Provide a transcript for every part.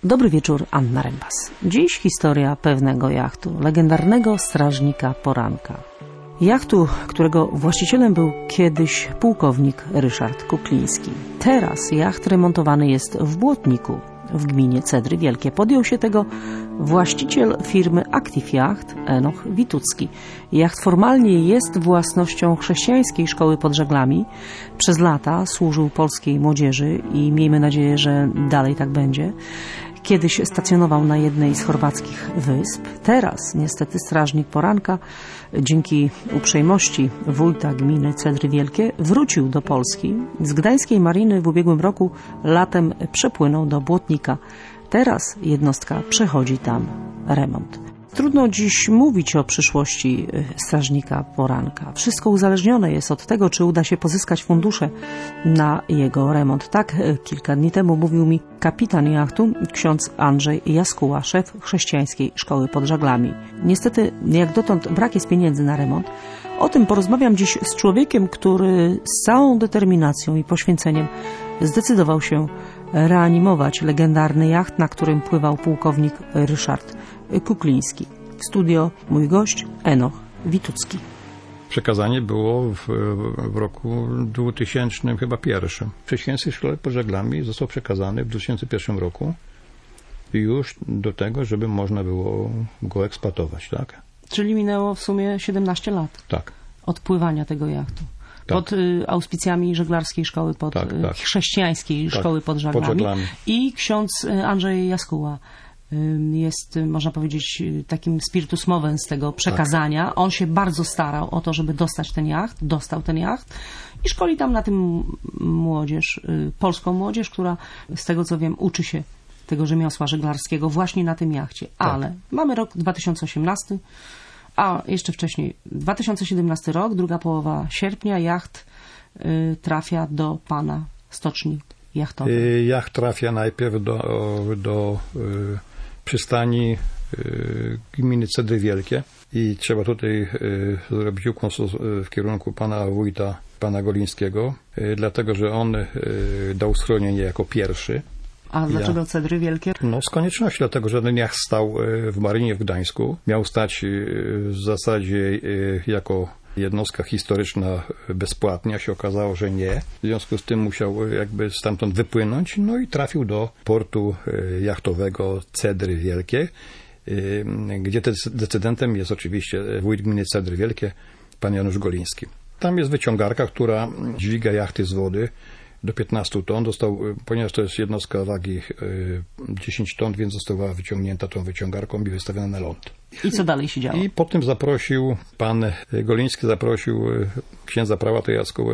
Dobry wieczór, Anna Rembas. Dziś historia pewnego jachtu, legendarnego strażnika poranka. Jachtu, którego właścicielem był kiedyś pułkownik Ryszard Kukliński. Teraz jacht remontowany jest w Błotniku, w gminie Cedry Wielkie. Podjął się tego właściciel firmy Active Yacht, Enoch Witucki. Jacht formalnie jest własnością chrześcijańskiej szkoły pod żaglami. Przez lata służył polskiej młodzieży i miejmy nadzieję, że dalej tak będzie. Kiedyś stacjonował na jednej z chorwackich wysp. Teraz niestety strażnik poranka, dzięki uprzejmości wójta gminy Cedry Wielkie, wrócił do Polski. Z gdańskiej mariny w ubiegłym roku latem przepłynął do Błotnika. Teraz jednostka przechodzi tam remont. Trudno dziś mówić o przyszłości strażnika poranka. Wszystko uzależnione jest od tego, czy uda się pozyskać fundusze na jego remont. Tak kilka dni temu mówił mi kapitan jachtu, ksiądz Andrzej Jaskuła, szef chrześcijańskiej szkoły pod żaglami. Niestety, jak dotąd brak jest pieniędzy na remont. O tym porozmawiam dziś z człowiekiem, który z całą determinacją i poświęceniem zdecydował się reanimować legendarny jacht, na którym pływał pułkownik Ryszard Kukliński. W studio mój gość Enoch Witucki. Przekazanie było w roku 2000 chyba pierwszym. W chrześcijańskiej szkole pod żaglami został przekazany w 2001 roku już do tego, żeby można było go eksploatować, tak? Czyli minęło w sumie 17 lat. Tak. Od pływania tego jachtu. Tak. Pod auspicjami żeglarskiej szkoły chrześcijańskiej szkoły pod żaglami. I ksiądz Andrzej Jaskuła jest, można powiedzieć, takim spiritus movens tego przekazania. Tak. On się bardzo starał o to, żeby dostać ten jacht, dostał ten jacht i szkoli tam na tym młodzież, polską młodzież, która z tego co wiem uczy się tego rzemiosła żeglarskiego właśnie na tym jachcie. Ale tak. Mamy rok 2018, a jeszcze wcześniej 2017 rok, druga połowa sierpnia, jacht trafia do pana stoczni jachtowej. Jacht trafia najpierw do przystani gminy Cedry Wielkie i trzeba tutaj zrobić ukłon w kierunku pana wójta, pana Golińskiego, dlatego, że on dał schronienie jako pierwszy. A dlaczego Cedry Wielkie? No z konieczności, dlatego że ten jacht stał w marynie w Gdańsku. Miał stać w zasadzie jako jednostka historyczna bezpłatnie, a się okazało, że nie. W związku z tym musiał jakby stamtąd wypłynąć, no i trafił do portu jachtowego Cedry Wielkie, gdzie decydentem jest oczywiście wójt gminy Cedry Wielkie, pan Janusz Goliński. Tam jest wyciągarka, która dźwiga jachty z wody do 15 ton. Ponieważ to jest jednostka wagi 10 ton, więc została wyciągnięta tą wyciągarką i wystawiona na ląd. I co dalej się działo? I potem pan Goliński zaprosił księdza prałata Jaskułę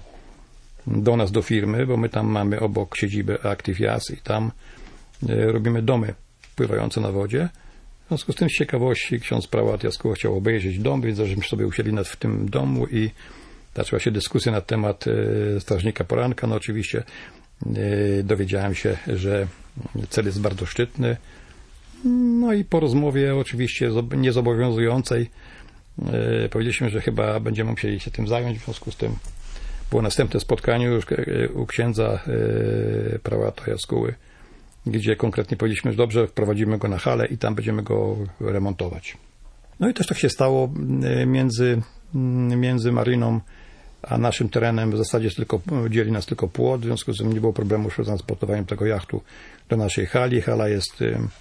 do nas, do firmy, bo my tam mamy obok siedzibę Active Yacht i tam robimy domy pływające na wodzie. W związku z tym z ciekawości ksiądz prałat Jaskuła chciał obejrzeć dom, więc żeśmy sobie usiedli w tym domu i zaczęła się dyskusja na temat strażnika poranka. No oczywiście dowiedziałem się, że cel jest bardzo szczytny. No i po rozmowie oczywiście niezobowiązującej powiedzieliśmy, że chyba będziemy musieli się tym zająć. W związku z tym było następne spotkanie już u księdza prałata Jaskuły, gdzie konkretnie powiedzieliśmy, że dobrze, wprowadzimy go na halę i tam będziemy go remontować. No i też tak się stało między maryną a naszym terenem w zasadzie dzieli nas tylko płot, w związku z tym nie było problemu z transportowaniem tego jachtu do naszej hali. Hala jest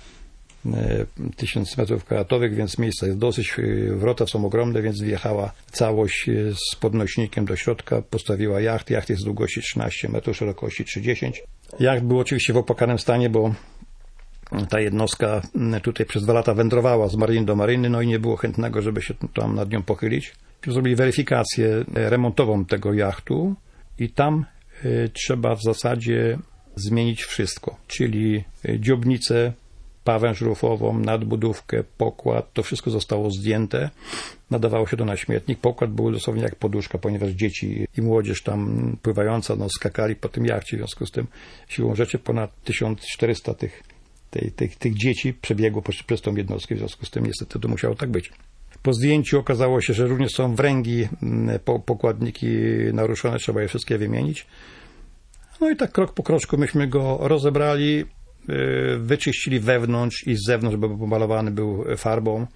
1000 metrów kwadratowych, więc miejsca jest dosyć, wrota są ogromne, więc wjechała całość z podnośnikiem do środka, postawiła jacht. Jacht jest długości 13 metrów, szerokości 30. Jacht był oczywiście w opłakanym stanie, bo ta jednostka tutaj przez 2 lata wędrowała z maryny do maryny, no i nie było chętnego, żeby się tam nad nią pochylić. Zrobili weryfikację remontową tego jachtu i tam trzeba w zasadzie zmienić wszystko, czyli dziobnicę, pawęż rufową, nadbudówkę, pokład, to wszystko zostało zdjęte, nadawało się to na śmietnik. Pokład był dosłownie jak poduszka, ponieważ dzieci i młodzież tam pływająca skakali po tym jachcie, w związku z tym siłą rzeczy ponad 1400 tych dzieci przebiegło przez tą jednostkę, w związku z tym niestety to musiało tak być. Po zdjęciu okazało się, że również są wręgi, pokładniki naruszone, trzeba je wszystkie wymienić. No i tak krok po kroczku myśmy go rozebrali, wyczyścili wewnątrz i z zewnątrz, bo pomalowany był farbą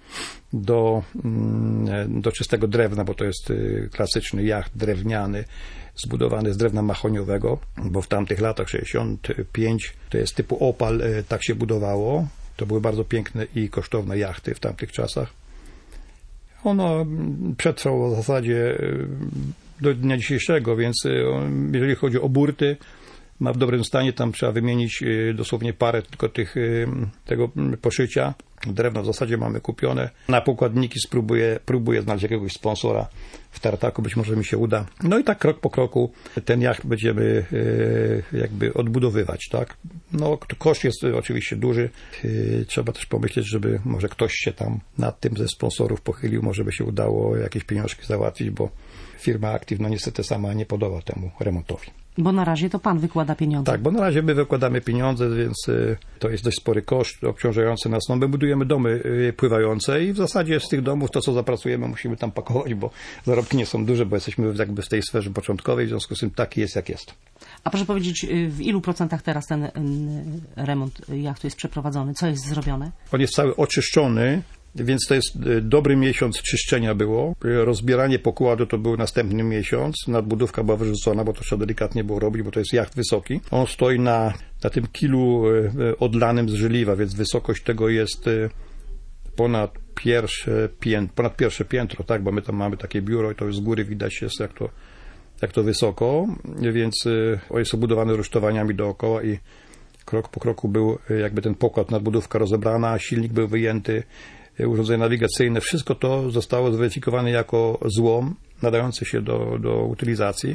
do czystego drewna, bo to jest klasyczny jacht drewniany, zbudowany z drewna mahoniowego, bo w tamtych latach 65 to jest typu opal, tak się budowało. To były bardzo piękne i kosztowne jachty w tamtych czasach. Ono przetrwało w zasadzie do dnia dzisiejszego, więc jeżeli chodzi o burty, ma w dobrym stanie, tam trzeba wymienić dosłownie parę tylko tego poszycia. Drewno w zasadzie mamy kupione. Na pokładniki próbuję znaleźć jakiegoś sponsora w tartaku, być może mi się uda. No i tak krok po kroku ten jacht będziemy jakby odbudowywać, tak? No koszt jest oczywiście duży. Trzeba też pomyśleć, żeby może ktoś się tam nad tym ze sponsorów pochylił, może by się udało jakieś pieniążki załatwić, bo firma Active niestety sama nie podoła temu remontowi. Bo na razie to pan wykłada pieniądze. Tak, bo na razie my wykładamy pieniądze, więc to jest dość spory koszt obciążający nas. No, my budujemy domy pływające i w zasadzie z tych domów to, co zapracujemy, musimy tam pakować, bo zarobki nie są duże, bo jesteśmy jakby w tej sferze początkowej, w związku z tym taki jest, jak jest. A proszę powiedzieć, w ilu procentach teraz ten remont jachtu jest przeprowadzony? Co jest zrobione? On jest cały oczyszczony, więc to jest dobry miesiąc czyszczenia było. Rozbieranie pokładu to był następny miesiąc. Nadbudówka była wyrzucona, bo to trzeba delikatnie było robić, bo to jest jacht wysoki. On stoi na tym kilu odlanym z żeliwa, więc wysokość tego jest ponad pierwsze piętro, tak, bo my tam mamy takie biuro i to z góry widać jest jak to wysoko, więc on jest obudowany rusztowaniami dookoła i krok po kroku był jakby ten pokład, nadbudówka rozebrana, silnik był wyjęty, urządzenia nawigacyjne, wszystko to zostało zweryfikowane jako złom nadający się do utylizacji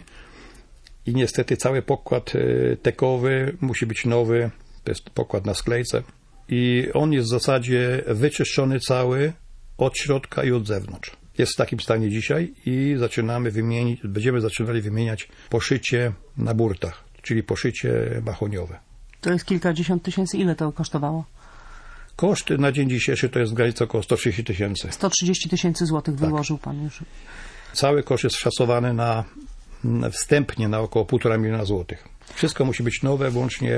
i niestety cały pokład tekowy musi być nowy, to jest pokład na sklejce i on jest w zasadzie wyczyszczony cały od środka i od zewnątrz. Jest w takim stanie dzisiaj i będziemy zaczynali wymieniać poszycie na burtach, czyli poszycie mahoniowe. To jest kilkadziesiąt tysięcy. Ile to kosztowało? Koszt na dzień dzisiejszy to jest w granicy około 130 tysięcy. 130 tysięcy złotych wyłożył pan już. Cały koszt jest szacowany wstępnie na około 1,5 miliona złotych. Wszystko musi być nowe, włącznie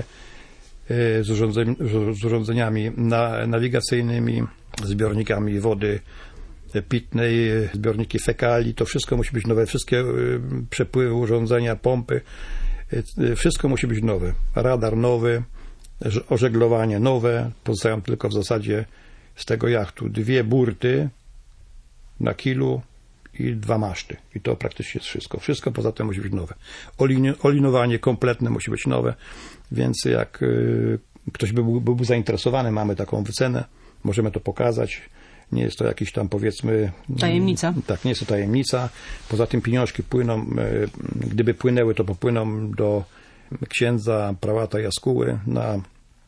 z urządzeniami nawigacyjnymi, zbiornikami wody pitnej, zbiorniki fekali, to wszystko musi być nowe. Wszystkie przepływy, urządzenia, pompy, wszystko musi być nowe. Radar nowy, ożeglowanie nowe, pozostają tylko w zasadzie z tego jachtu 2 burty na kilu i 2 maszty. I to praktycznie jest wszystko. Wszystko poza tym musi być nowe. Olinowanie kompletne musi być nowe, więc jak ktoś byłby zainteresowany, mamy taką wycenę, możemy to pokazać. Nie jest to jakiś tam, powiedzmy... Tajemnica. Tak, nie jest to tajemnica. Poza tym pieniążki płyną, gdyby płynęły, to popłyną do księdza prałata Jaskuły na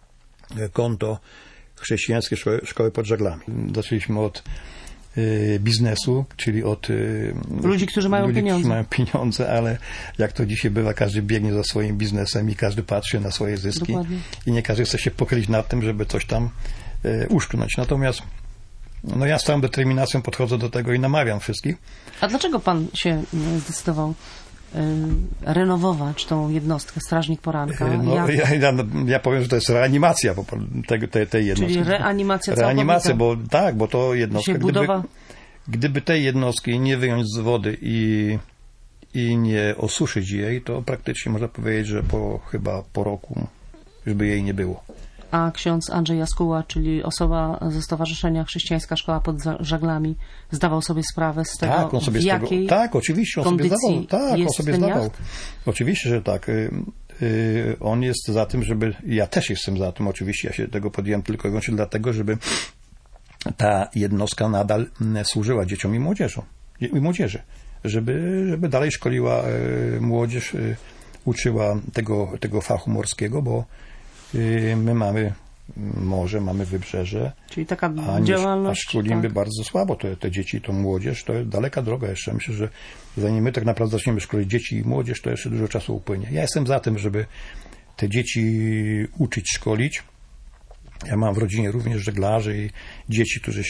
konto chrześcijańskiej szkoły pod żaglami. Zaczęliśmy od biznesu, czyli od ludzi, którzy mają pieniądze, ale jak to dzisiaj bywa, każdy biegnie za swoim biznesem i każdy patrzy na swoje zyski. Dokładnie. I nie każdy chce się pochylić nad tym, żeby coś tam uszczknąć. Natomiast ja z całą determinacją podchodzę do tego i namawiam wszystkich. A dlaczego pan się zdecydował renowować tą jednostkę Strażnik Poranka? Ja powiem, że to jest reanimacja tej jednostki. Czyli reanimacja całkowita. Bo to jednostka, gdyby tej jednostki nie wyjąć z wody i nie osuszyć jej, to praktycznie można powiedzieć, że chyba po roku już by jej nie było. A ksiądz Andrzej Jaskuła, czyli osoba ze Stowarzyszenia Chrześcijańska Szkoła pod Żaglami, zdawał sobie sprawę z tego, w jakiej oczywiście, on sobie zdawał. Tak, on sobie zdawał. Jacht? Oczywiście, że tak. On jest za tym, żeby... Ja też jestem za tym, oczywiście. Ja się tego podjąłem tylko i wyłącznie dlatego, żeby ta jednostka nadal służyła dzieciom i młodzieży. Żeby dalej szkoliła młodzież, uczyła tego fachu morskiego, bo my mamy morze, mamy wybrzeże. Czyli taka działalność. A szkolimy bardzo słabo te dzieci, tą młodzież. To jest daleka droga jeszcze. Myślę, że zanim my tak naprawdę zaczniemy szkolić dzieci i młodzież, to jeszcze dużo czasu upłynie. Ja jestem za tym, żeby te dzieci uczyć, szkolić. Ja mam w rodzinie również żeglarzy i dzieci, które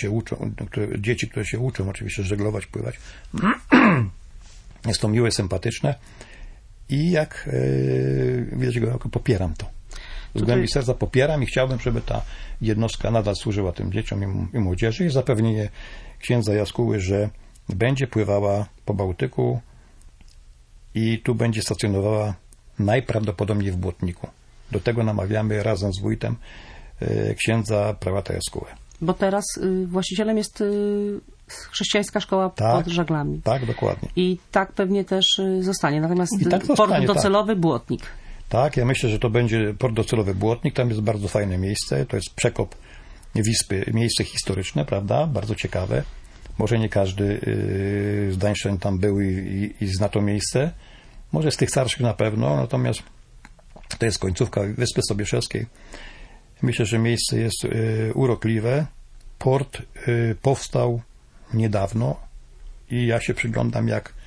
się uczą oczywiście żeglować, pływać. Jest to miłe, sympatyczne i jak widać, popieram to. Z głębi serca popieram i chciałbym, żeby ta jednostka nadal służyła tym dzieciom i młodzieży i zapewnienie księdza Jaskuły, że będzie pływała po Bałtyku i tu będzie stacjonowała najprawdopodobniej w Błotniku. Do tego namawiamy razem z wójtem księdza prałata Jaskuły. Bo teraz właścicielem jest chrześcijańska szkoła pod Żaglami. Tak, dokładnie. I tak pewnie też zostanie. Natomiast port docelowy Błotnik. Tak, ja myślę, że to będzie port docelowy Błotnik. Tam jest bardzo fajne miejsce. To jest przekop Wispy, miejsce historyczne, prawda? Bardzo ciekawe. Może nie każdy z Dańszczyn tam był i zna to miejsce. Może z tych starszych na pewno, natomiast to jest końcówka Wyspy Sobieszewskiej. Myślę, że miejsce jest urokliwe. Port powstał niedawno i ja się przyglądam,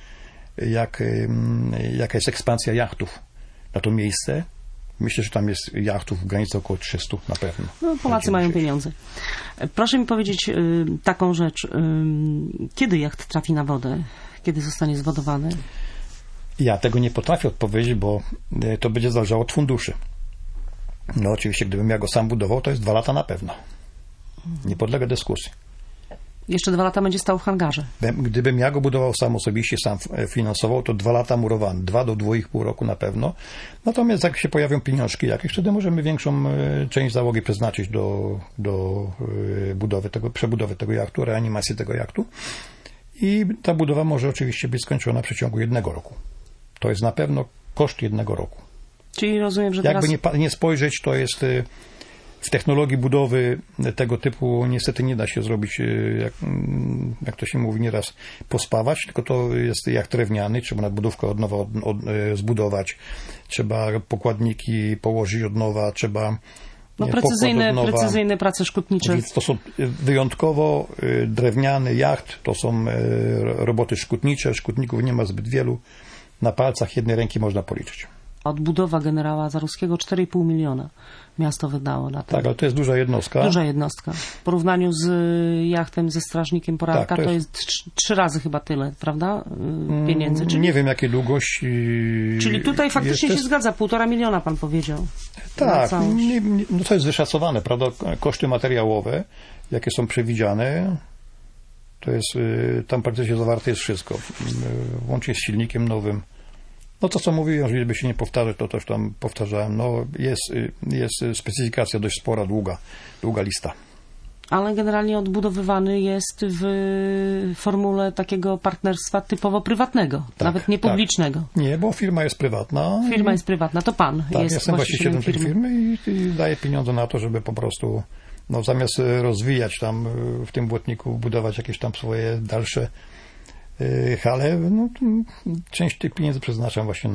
jaka jest ekspansja jachtów na to miejsce. Myślę, że tam jest jachtów w granicy około 300 na pewno. No, Polacy mają pieniądze. Proszę mi powiedzieć taką rzecz. Kiedy jacht trafi na wodę? Kiedy zostanie zwodowany? Ja tego nie potrafię odpowiedzieć, bo to będzie zależało od funduszy. No oczywiście, gdybym ja go sam budował, to jest 2 lata na pewno. Nie podlega dyskusji. Jeszcze 2 lata będzie stał w hangarze. Gdybym ja go budował sam osobiście, sam finansował, to 2 lata murowany. 2 do 2,5 roku na pewno. Natomiast jak się pojawią pieniążki jakieś, wtedy możemy większą część załogi przeznaczyć do przebudowy tego jachtu, reanimacji tego jachtu. I ta budowa może oczywiście być skończona w przeciągu 1 roku. To jest na pewno koszt 1 roku. Czyli rozumiem, że teraz... Jakby nie spojrzeć, to jest w technologii budowy tego typu niestety nie da się zrobić, jak to się mówi nieraz, pospawać, tylko to jest jak drewniany, trzeba nadbudówkę od nowa zbudować, trzeba pokładniki położyć od nowa, trzeba precyzyjne prace szkutnicze. To są wyjątkowo drewniany jacht, to są roboty szkutnicze, szkutników nie ma zbyt wielu, na palcach jednej ręki można policzyć. Odbudowa generała Zaruskiego 4,5 miliona miasto wydało na to. Tak, ale to jest duża jednostka. Duża jednostka. W porównaniu z jachtem ze strażnikiem Poranka to jest 3 razy chyba tyle, prawda? Pieniędzy. Czyli... Nie wiem jakiej długości. Czyli tutaj faktycznie się zgadza, 1,5 miliona pan powiedział. Tak, no to jest wyszacowane, prawda? Koszty materiałowe, jakie są przewidziane, to jest, tam praktycznie zawarte jest wszystko. Łącznie z silnikiem nowym. No to co mówiłem, żeby się nie powtarzać, to też tam powtarzałem. No jest specyfikacja dość spora, długa lista. Ale generalnie odbudowywany jest w formule takiego partnerstwa typowo prywatnego, nawet nie publicznego. Tak. Nie, bo firma jest prywatna. Firma jest prywatna, to pan jest jestem właścicielem tej firmy i daję pieniądze na to, żeby po prostu zamiast rozwijać tam w tym Błotniku, budować jakieś tam swoje dalsze hale, część tych pieniędzy przeznaczam właśnie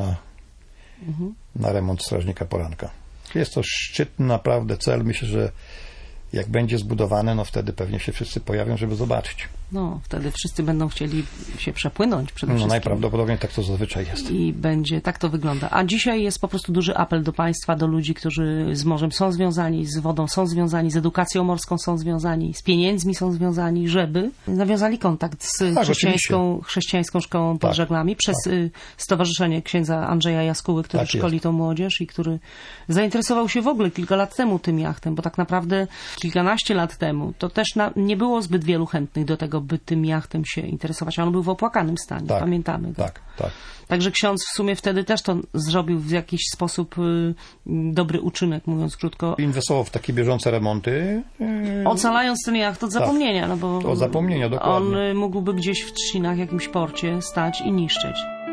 na remont strażnika Poranka. Jest to szczytny naprawdę cel. Myślę, że jak będzie zbudowany, wtedy pewnie się wszyscy pojawią, żeby zobaczyć. No, wtedy wszyscy będą chcieli się przepłynąć przede wszystkim. Najprawdopodobniej tak to zazwyczaj jest. I tak to wygląda. A dzisiaj jest po prostu duży apel do państwa, do ludzi, którzy z morzem są związani, z wodą są związani, z edukacją morską są związani, z pieniędzmi są związani, żeby nawiązali kontakt z chrześcijańską szkołą pod Żaglami przez Stowarzyszenie Księdza Andrzeja Jaskuły, który szkoli tą młodzież i który zainteresował się w ogóle kilka lat temu tym jachtem, bo tak naprawdę kilkanaście lat temu to też nie było zbyt wielu chętnych do tego, by tym jachtem się interesować. On był w opłakanym stanie, pamiętamy go. Tak. Także ksiądz w sumie wtedy też to zrobił w jakiś sposób dobry uczynek, mówiąc krótko. Inwestował w takie bieżące remonty. Ocalając ten jacht od zapomnienia. Bo od zapomnienia, dokładnie. On mógłby gdzieś w trzcinach, jakimś porcie stać i niszczyć.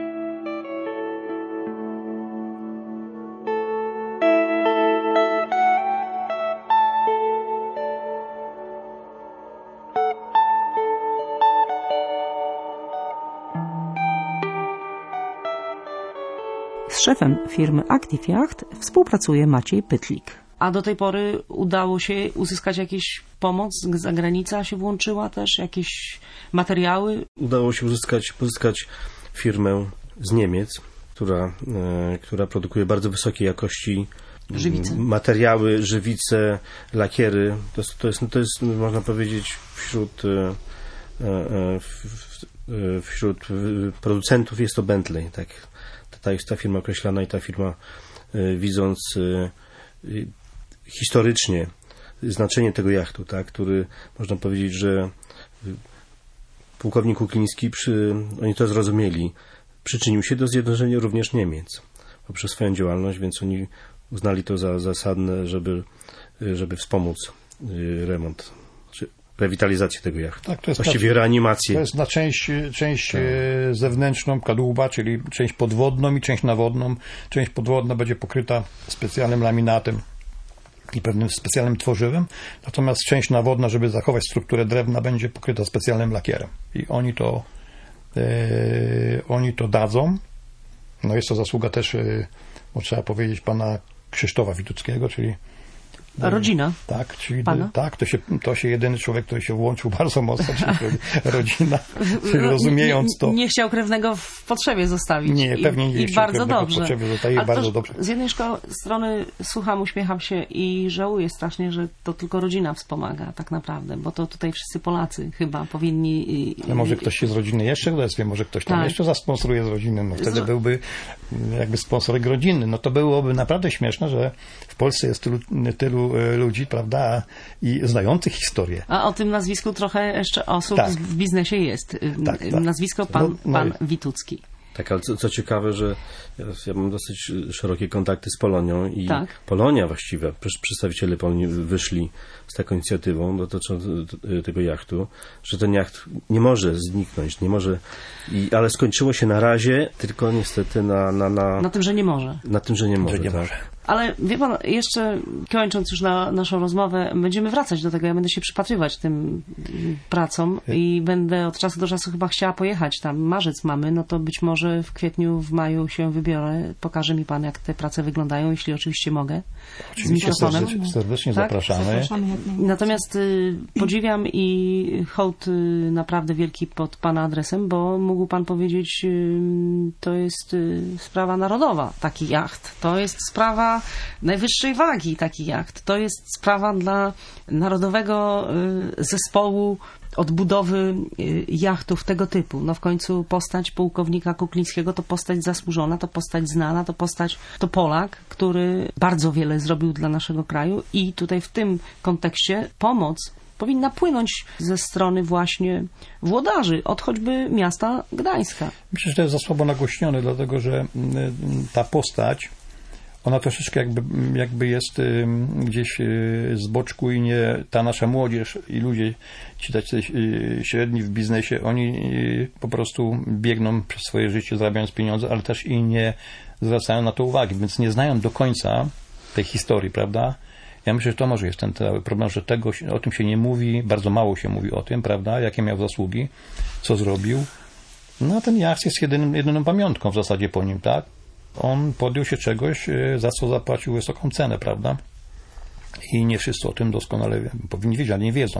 Z szefem firmy Active Yacht współpracuje Maciej Pytlik. A do tej pory udało się uzyskać jakąś pomoc? Zagranica się włączyła też? Jakieś materiały? Udało się pozyskać firmę z Niemiec, która produkuje bardzo wysokiej jakości materiały, żywice, lakiery. To jest można powiedzieć wśród producentów jest to Bentley, tak. Ta firma określana i ta firma, widząc historycznie znaczenie tego jachtu, tak, który można powiedzieć, że pułkownik Kukliński, oni to zrozumieli, przyczynił się do zjednoczenia również Niemiec poprzez swoją działalność, więc oni uznali to za zasadne, żeby wspomóc remont, czy rewitalizację tego jachtu. Tak, to jest właściwie reanimację. To jest na część zewnętrzną kadłuba, czyli część podwodną i część nawodną. Część podwodna będzie pokryta specjalnym laminatem i pewnym specjalnym tworzywem, natomiast część nawodna, żeby zachować strukturę drewna, będzie pokryta specjalnym lakierem. I oni to dadzą. No jest to zasługa też, trzeba powiedzieć, pana Krzysztofa Wituckiego, czyli rodzina. Tak, czyli pana? Tak, to się jedyny człowiek, który się włączył bardzo mocno, czyli rodzina, rozumiejąc to. Nie chciał krewnego w potrzebie zostawić. Nie, pewnie nie chciał bardzo dobrze. W potrzebie zostawić, bardzo dobrze. Z jednej strony słucham, uśmiecham się i żałuję strasznie, że to tylko rodzina wspomaga tak naprawdę, bo to tutaj wszyscy Polacy chyba powinni... Ale może ktoś się z rodziny jeszcze odezwie, może ktoś tam jeszcze zasponsoruje z rodziny, no wtedy byłby jakby sponsorek rodzinny. No to byłoby naprawdę śmieszne, że w Polsce jest tylu ludzi, prawda, i znających historię. A o tym nazwisku trochę jeszcze osób w biznesie jest. Tak. Nazwisko pan Witucki. Tak, ale co ciekawe, że ja mam dosyć szerokie kontakty z Polonią i Polonia właściwie, przedstawiciele Polonii wyszli z taką inicjatywą dotyczącą tego jachtu, że ten jacht nie może zniknąć, nie może, ale skończyło się na razie tylko niestety na tym, że nie może. Na tym, że nie może, Ale wie pan, jeszcze kończąc już naszą rozmowę, będziemy wracać do tego. Ja będę się przypatrywać tym pracom i będę od czasu do czasu chyba chciała pojechać tam. Marzec mamy, no to być może w kwietniu, w maju się wybiorę. Pokaże mi pan, jak te prace wyglądają, jeśli oczywiście mogę. Oczywiście, z mikrofonem. Serdecznie zapraszamy. Natomiast podziwiam i hołd naprawdę wielki pod pana adresem, bo mógł pan powiedzieć, to jest sprawa narodowa, taki jacht. To jest sprawa najwyższej wagi, taki jacht. To jest sprawa dla Narodowego Zespołu odbudowy jachtów tego typu. No w końcu postać pułkownika Kuklińskiego to postać zasłużona, to postać znana, to Polak, który bardzo wiele zrobił dla naszego kraju i tutaj w tym kontekście pomoc powinna płynąć ze strony właśnie włodarzy, od choćby miasta Gdańska. Myślę, że to jest za słabo nagłośnione, dlatego że ta postać, ona troszeczkę jakby jest gdzieś z boczku i nie ta nasza młodzież i ludzie, ci tacy średni w biznesie, oni po prostu biegną przez swoje życie, zarabiając pieniądze, ale też i nie zwracają na to uwagi, więc nie znają do końca tej historii, prawda? Ja myślę, że to może jest ten cały problem, że o tym się nie mówi, bardzo mało się mówi o tym, prawda? Jakie miał zasługi, co zrobił. No a ten jacht jest jedyną pamiątką w zasadzie po nim, tak? On podjął się czegoś, za co zapłacił wysoką cenę, prawda? I nie wszyscy o tym doskonale powinni wiedzieć, ale nie wiedzą,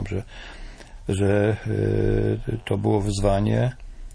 że to było wyzwanie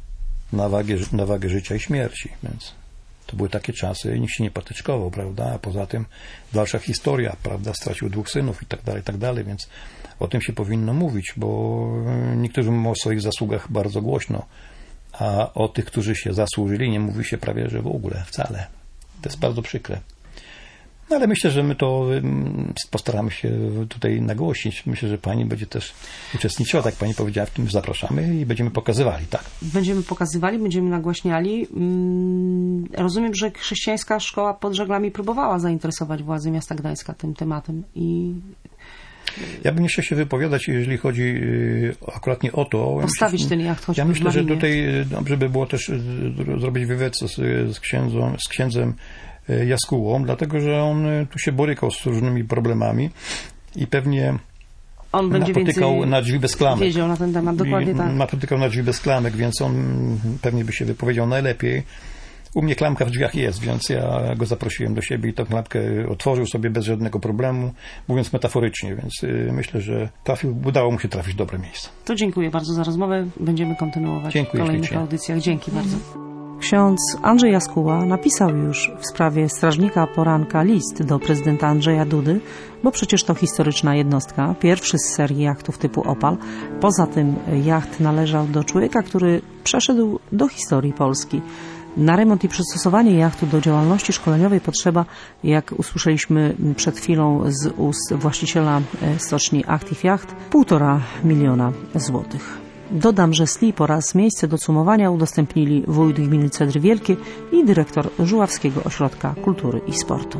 na wagę życia i śmierci, więc to były takie czasy, nikt się nie patyczkował, prawda? A poza tym dalsza historia, prawda? Stracił 2 synów i tak dalej, więc o tym się powinno mówić, bo niektórzy mówią o swoich zasługach bardzo głośno, a o tych, którzy się zasłużyli, nie mówi się prawie, że w ogóle, wcale. To jest bardzo przykre. No ale myślę, że my to postaramy się tutaj nagłośnić. Myślę, że pani będzie też uczestniczyła, tak pani powiedziała, w tym zapraszamy i będziemy pokazywali, tak? Będziemy pokazywali, będziemy nagłaśniali. Rozumiem, że chrześcijańska szkoła pod żaglami próbowała zainteresować władze miasta Gdańska tym tematem i... Ja bym nie chciał się wypowiadać, jeżeli chodzi akurat nie o to. Postawić ten jacht choćby. Ja myślę, że tutaj dobrze by było też zrobić wywiad z księdzem Jaskułą, dlatego że on tu się borykał z różnymi problemami i pewnie on będzie napotykał na drzwi bez klamek. Wiedział na ten temat, dokładnie tak. Napotykał na drzwi bez klamek, więc on pewnie by się wypowiedział najlepiej. U mnie klamka w drzwiach jest, więc ja go zaprosiłem do siebie i tę klamkę otworzył sobie bez żadnego problemu, mówiąc metaforycznie, więc myślę, że udało mu się trafić w dobre miejsce. To dziękuję bardzo za rozmowę. Będziemy kontynuować w kolejnych audycjach. Dzięki bardzo. Ksiądz Andrzej Jaskuła napisał już w sprawie strażnika poranka list do prezydenta Andrzeja Dudy, bo przecież to historyczna jednostka, pierwszy z serii jachtów typu Opal. Poza tym jacht należał do człowieka, który przeszedł do historii Polski. Na remont i przystosowanie jachtu do działalności szkoleniowej potrzeba, jak usłyszeliśmy przed chwilą z ust właściciela stoczni Active Yacht, 1,5 miliona złotych. Dodam, że SLIP oraz miejsce do cumowania udostępnili wójt gminy Cedry Wielkie i dyrektor Żuławskiego Ośrodka Kultury i Sportu.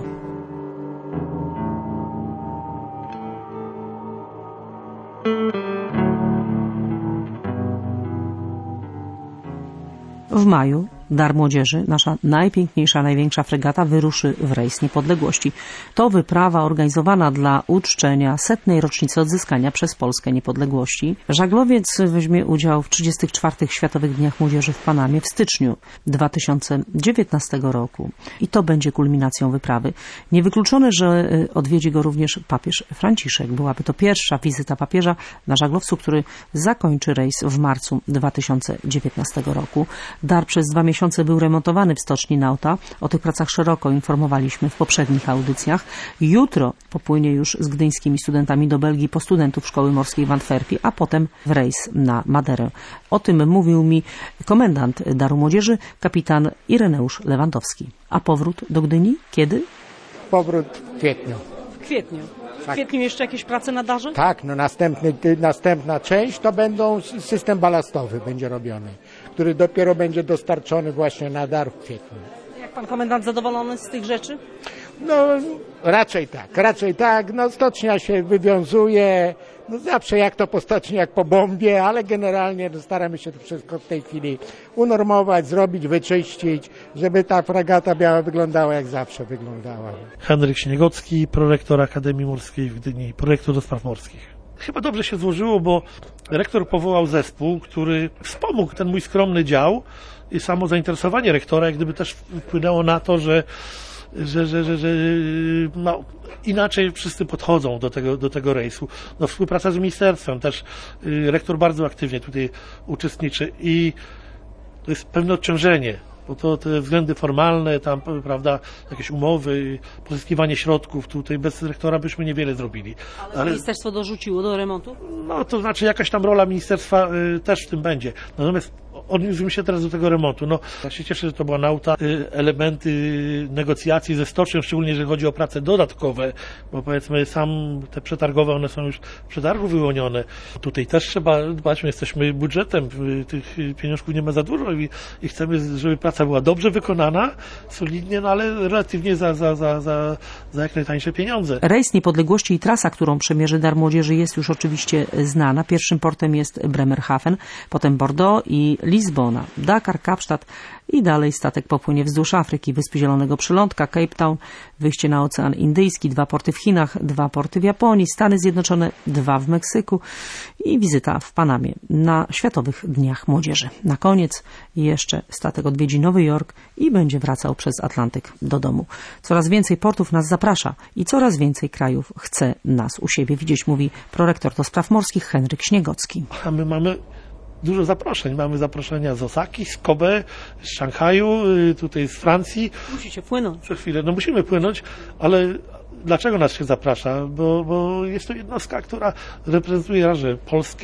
W maju Dar Młodzieży, nasza najpiękniejsza, największa fregata, wyruszy w rejs niepodległości. To wyprawa organizowana dla uczczenia 100. rocznicy odzyskania przez Polskę niepodległości. Żaglowiec weźmie udział w 34. Światowych Dniach Młodzieży w Panamie w styczniu 2019 roku. I to będzie kulminacją wyprawy. Niewykluczone, że odwiedzi go również papież Franciszek. Byłaby to pierwsza wizyta papieża na żaglowcu, który zakończy rejs w marcu 2019 roku. Dar przez 2 miesiące był remontowany w stoczni Nauta. O tych pracach szeroko informowaliśmy w poprzednich audycjach. Jutro popłynie już z gdyńskimi studentami do Belgii po studentów Szkoły Morskiej w Antwerpii, a potem w rejs na Maderę. O tym mówił mi komendant Daru Młodzieży, kapitan Ireneusz Lewandowski. A powrót do Gdyni kiedy? Powrót w kwietniu. W kwietniu. W Tak. kwietniu jeszcze jakieś prace na Darze? Tak, no następna część to będą system balastowy będzie robiony, który dopiero będzie dostarczony właśnie na Dar w kwietniu. Jak pan komendant zadowolony z tych rzeczy? No raczej tak, no stocznia się wywiązuje, no zawsze jak to po stoczni, jak po bombie, ale generalnie no, staramy się to wszystko w tej chwili unormować, zrobić, wyczyścić, żeby ta fregata biała wyglądała jak zawsze wyglądała. Henryk Śniegocki, prorektor Akademii Morskiej w Gdyni, prorektor do spraw morskich. Chyba dobrze się złożyło, bo rektor powołał zespół, który wspomógł ten mój skromny dział i samo zainteresowanie rektora, jak gdyby też wpłynęło na to, że no, inaczej wszyscy podchodzą do tego rejsu. No, współpraca z ministerstwem, też rektor bardzo aktywnie tutaj uczestniczy i to jest pewne odciążenie, bo to te względy formalne, tam, prawda, jakieś umowy, pozyskiwanie środków, tutaj bez rektora byśmy niewiele zrobili. Ale ministerstwo dorzuciło do remontu? No, to znaczy jakaś tam rola ministerstwa też w tym będzie. Natomiast odniósłbym się teraz do tego remontu. No, ja się cieszę, że to była Nauta. Elementy negocjacji ze stocznią, szczególnie jeżeli chodzi o prace dodatkowe, bo powiedzmy te przetargowe, one są już w przetargu wyłonione. Tutaj też trzeba dbać, my jesteśmy budżetem, tych pieniążków nie ma za dużo i chcemy, żeby praca była dobrze wykonana, solidnie, no ale relatywnie za jak najtańsze pieniądze. Rejs Niepodległości i trasa, którą przemierzy Dar Młodzieży, jest już oczywiście znana. Pierwszym portem jest Bremerhaven, potem Bordeaux i Lizbona, Dakar, Kapsztad i dalej statek popłynie wzdłuż Afryki, Wyspy Zielonego Przylądka, Cape Town, wyjście na Ocean Indyjski, 2 porty w Chinach, 2 porty w Japonii, Stany Zjednoczone, 2 w Meksyku i wizyta w Panamie na Światowych Dniach Młodzieży. Na koniec jeszcze statek odwiedzi Nowy Jork i będzie wracał przez Atlantyk do domu. Coraz więcej portów nas zaprasza i coraz więcej krajów chce nas u siebie widzieć, mówi prorektor do spraw morskich Henryk Śniegocki. A my mamy dużo zaproszeń. Mamy zaproszenia z Osaki, z Kobe, z Szanghaju, tutaj z Francji. Musicie płynąć. Przez chwilę. No musimy płynąć, ale dlaczego nas się zaprasza? Bo jest to jednostka, która reprezentuje że Polskę,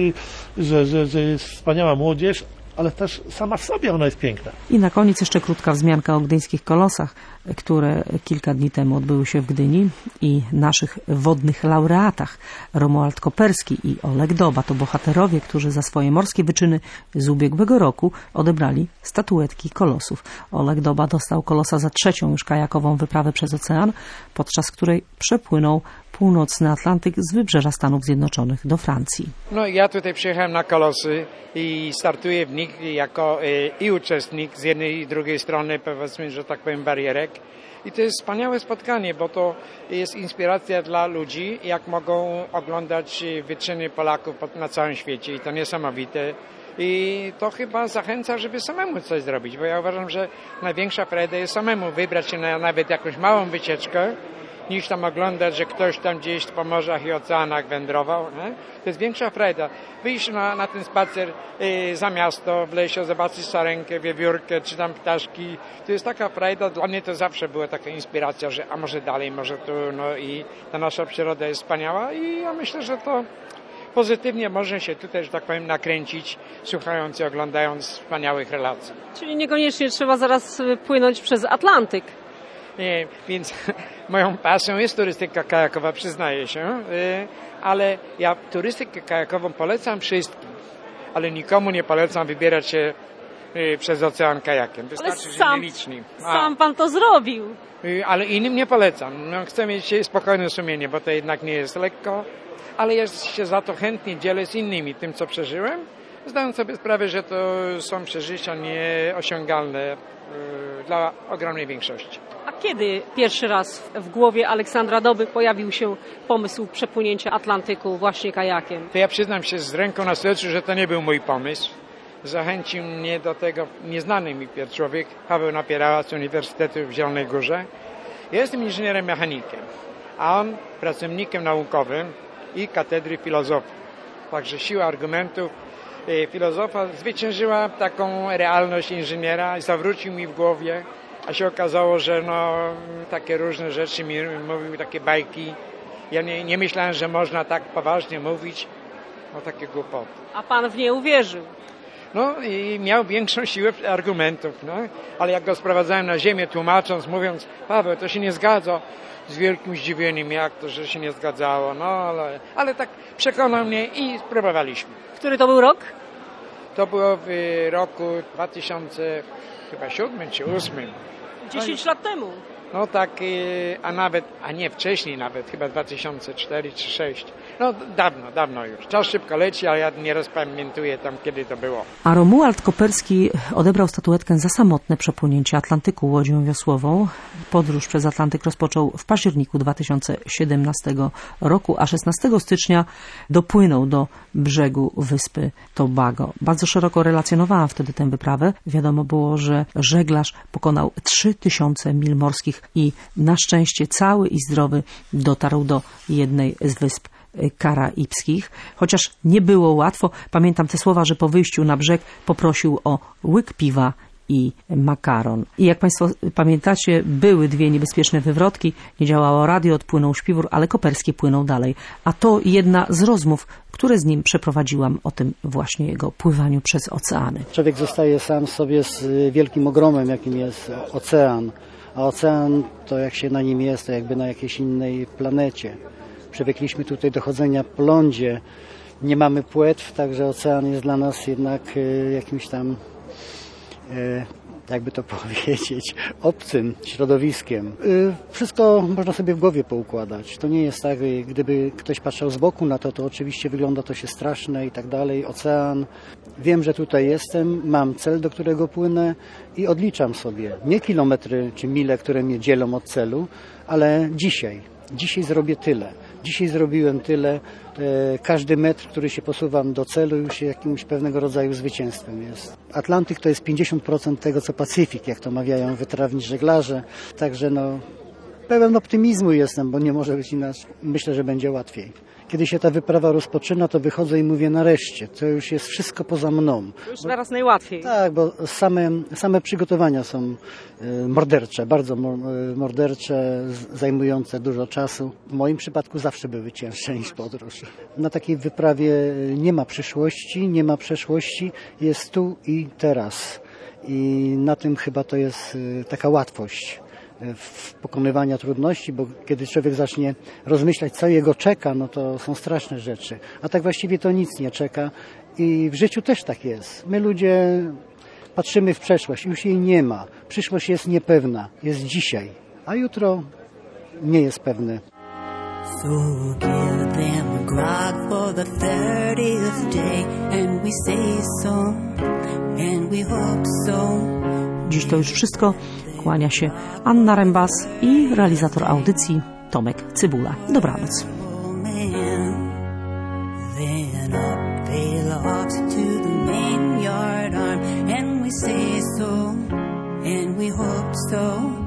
że jest wspaniała młodzież, ale też sama w sobie ona jest piękna. I na koniec jeszcze krótka wzmianka o gdyńskich kolosach, które kilka dni temu odbyły się w Gdyni i naszych wodnych laureatach. Romuald Koperski i Oleg Doba to bohaterowie, którzy za swoje morskie wyczyny z ubiegłego roku odebrali statuetki kolosów. Oleg Doba dostał kolosa za 3. już kajakową wyprawę przez ocean, podczas której przepłynął północny Atlantyk z wybrzeża Stanów Zjednoczonych do Francji. No ja tutaj przyjechałem na kolosy i startuję w nich jako i uczestnik z jednej i drugiej strony, powiedzmy, że tak powiem, barierek. I to jest wspaniałe spotkanie, bo to jest inspiracja dla ludzi, jak mogą oglądać wyczyny Polaków na całym świecie i to niesamowite. I to chyba zachęca, żeby samemu coś zrobić, bo ja uważam, że największa frajda jest samemu wybrać się na nawet jakąś małą wycieczkę, niż tam oglądać, że ktoś tam gdzieś po morzach i oceanach wędrował. Nie? To jest większa frajda. Wyjść na ten spacer za miasto, w lesie, zobaczyć sarenkę, wiewiórkę, czy tam ptaszki. To jest taka frajda. Dla mnie to zawsze była taka inspiracja, że a może dalej, może tu. No i ta nasza przyroda jest wspaniała i ja myślę, że to pozytywnie można się tutaj, że tak powiem, nakręcić, słuchając i oglądając wspaniałych relacji. Czyli niekoniecznie trzeba zaraz płynąć przez Atlantyk. Nie, więc moją pasją jest turystyka kajakowa, przyznaję się, ale ja turystykę kajakową polecam wszystkim, ale nikomu nie polecam wybierać się przez ocean kajakiem. Wystarczy, że nieliczni. Sam pan to zrobił. Ale innym nie polecam. No, chcę mieć spokojne sumienie, bo to jednak nie jest lekko, ale ja się za to chętnie dzielę z innymi tym, co przeżyłem, zdając sobie sprawę, że to są przeżycia nieosiągalne dla ogromnej większości. A kiedy pierwszy raz w głowie Aleksandra Doby pojawił się pomysł przepłynięcia Atlantyku właśnie kajakiem? To ja przyznam się z ręką na sercu, że to nie był mój pomysł. Zachęcił mnie do tego nieznany mi człowiek, Paweł Napierała z Uniwersytetu w Zielonej Górze. Ja jestem inżynierem mechanikiem, a on pracownikiem naukowym i katedry filozofii. Także siła argumentów filozofa zwyciężyła taką realność inżyniera i zawrócił mi w głowie, a się okazało, że takie różne rzeczy mi mówił, takie bajki. Ja nie myślałem, że można tak poważnie mówić o takie głupoty. A pan w nie uwierzył? No i miał większą siłę argumentów, ale jak go sprowadzałem na ziemię, tłumacząc, mówiąc, Paweł, to się nie zgadza, z wielkim zdziwieniem, jak to, że się nie zgadzało, ale tak przekonał mnie i spróbowaliśmy. Który to był rok? To było w roku 2007 czy 2008. 10 lat temu. No tak, a nie wcześniej nawet, chyba 2004 czy 2006. No dawno już. Czas szybko leci, ale ja nie rozpamiętuję tam, kiedy to było. A Romuald Koperski odebrał statuetkę za samotne przepłynięcie Atlantyku łodzią wiosłową. Podróż przez Atlantyk rozpoczął w październiku 2017 roku, a 16 stycznia dopłynął do brzegu wyspy Tobago. Bardzo szeroko relacjonowałam wtedy tę wyprawę. Wiadomo było, że żeglarz pokonał 3000 mil morskich i na szczęście cały i zdrowy dotarł do jednej z wysp karaibskich. Chociaż nie było łatwo, pamiętam te słowa, że po wyjściu na brzeg poprosił o łyk piwa i makaron. I jak Państwo pamiętacie, były dwie niebezpieczne wywrotki, nie działało radio, odpłynął śpiwór, ale Koperski płynął dalej. A to jedna z rozmów, które z nim przeprowadziłam o tym właśnie jego pływaniu przez oceany. Człowiek zostaje sam sobie z wielkim ogromem, jakim jest ocean. A ocean to jak się na nim jest, to jakby na jakiejś innej planecie. Przywykliśmy tutaj do chodzenia po lądzie, nie mamy płetw, także ocean jest dla nas jednak jakimś tam, jakby to powiedzieć, obcym środowiskiem. Wszystko można sobie w głowie poukładać. To nie jest tak, gdyby ktoś patrzył z boku na to, to oczywiście wygląda to się straszne i tak dalej. Ocean, wiem, że tutaj jestem, mam cel, do którego płynę i odliczam sobie nie kilometry czy mile, które mnie dzielą od celu, ale dzisiaj zrobię tyle. Dzisiaj zrobiłem tyle. Każdy metr, który się posuwam do celu, już jakimś pewnego rodzaju zwycięstwem jest. Atlantyk to jest 50% tego, co Pacyfik, jak to mawiają wytrawni żeglarze. Także pełen optymizmu jestem, bo nie może być inaczej. Myślę, że będzie łatwiej. Kiedy się ta wyprawa rozpoczyna, to wychodzę i mówię nareszcie, to już jest wszystko poza mną. Już teraz najłatwiej. Tak, bo same przygotowania są mordercze, bardzo mordercze, zajmujące dużo czasu. W moim przypadku zawsze były cięższe niż podróż. Na takiej wyprawie nie ma przyszłości, nie ma przeszłości, jest tu i teraz. I na tym chyba to jest taka łatwość w pokonywania trudności, bo kiedy człowiek zacznie rozmyślać, co jego czeka, no to są straszne rzeczy. A tak właściwie to nic nie czeka i w życiu też tak jest. My ludzie patrzymy w przeszłość, już jej nie ma. Przyszłość jest niepewna, jest dzisiaj, a jutro nie jest pewne. So give them grog for the 30th day, and we say so, and we hope so. Dziś to już wszystko. Kłania się Anna Rembas i realizator audycji Tomek Cybula. Dobranoc. Then up they locked to the main yard arm, and we say so, and we hope so.